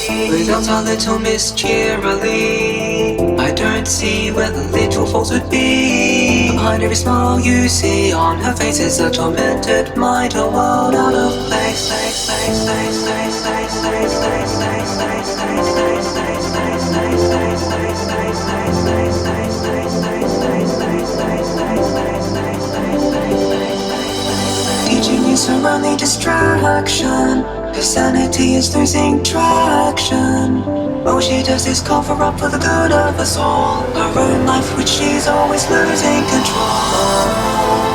Without a little Miss Cheerily, I don't see where the little faults would be. Behind every smile you see on her face is a tormented mind, a world out of place. Teaching is her only distraction. Her sanity is losing traction. All she does is cover up for the good of us all. Her own life, which she's always losing control.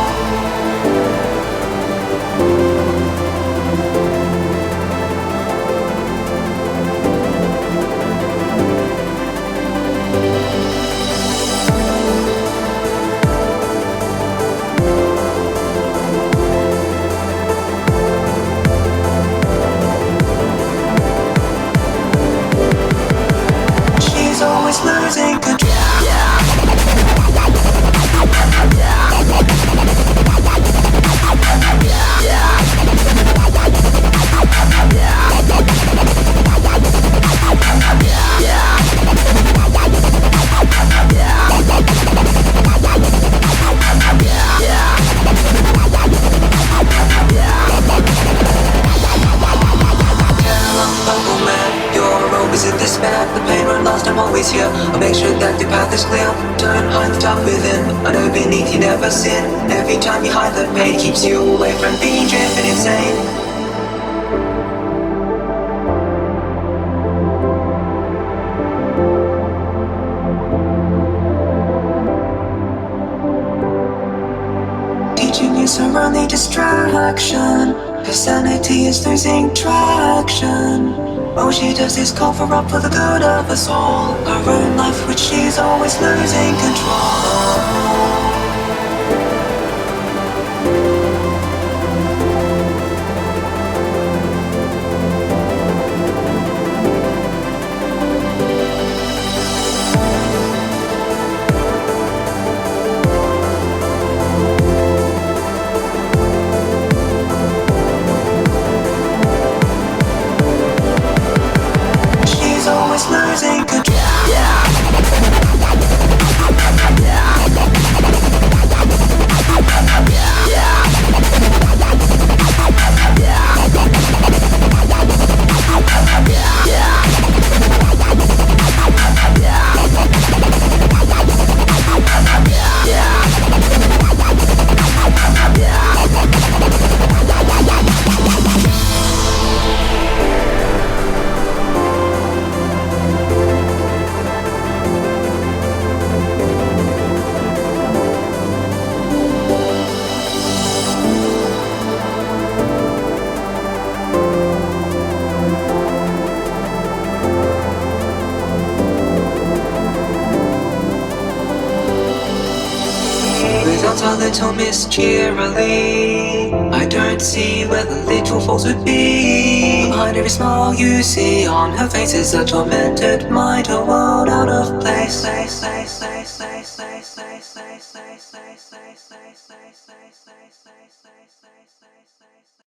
Always losing control. In despair, the pain won't last, I'm always here. I'll make sure that your path is clear. Don't hide the dark within, I know beneath you never sin. Every time you hide the pain, keeps you away from being driven insane. Teaching is her only distraction. Her sanity is losing traction. All she does is cover up for the good of us all. Her own life, which she's always losing control. Losing control. Without a little Miss Cheerily, I don't see where the little faults would be. Behind every smile you see on her face is a tormented mind, a world out of place.